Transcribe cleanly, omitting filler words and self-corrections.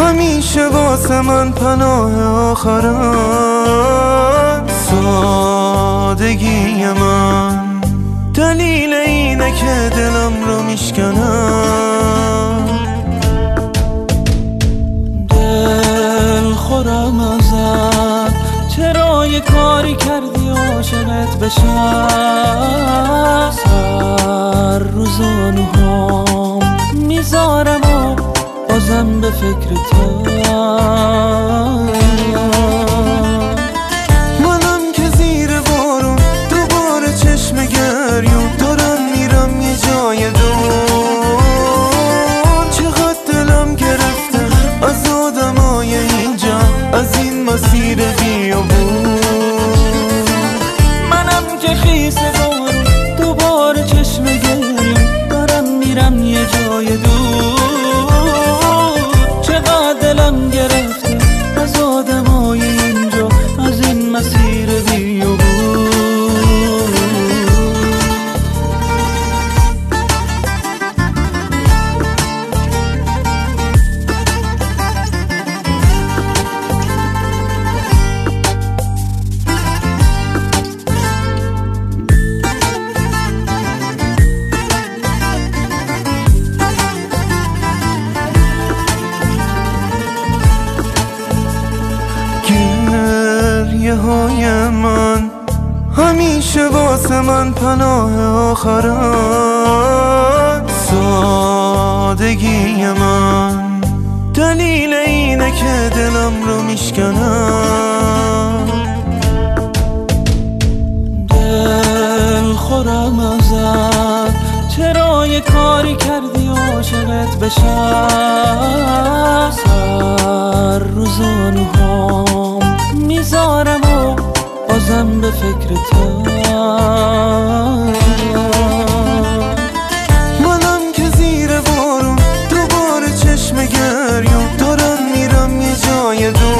همیشه واسه من پناه آخرم. سادگی من دلیل اینه که دلم رو میشکنم. دل خورم ازت، چرا یه کاری کردی عاشقت بشم. سر رو زانوهام میذارم و بازم به فکر تو. منم که زیر بارون دوباره چشم گریون دارم میرم یه جای دور. چقدر دلم گرفته از آدمای اینجا، از این مسیر بیابون. منم که خیس بارون دوباره چشم گریون دارم میرم یه جای دور. چقدر دلم گرفته از آدمای اینجا، از این مسیر بیابون. گریه های من همیشه واسه من پناه آخرم. سادگی من دلیل اینه که دلم رو میشکنم. دل خورم ازت، چرا یه کاری کردی عاشقت بشم. سر رو زانوهام میذارم و بازم به فکر تو. منم که زیر بارون دوباره چشم گریون دارم میرم یه جای دور.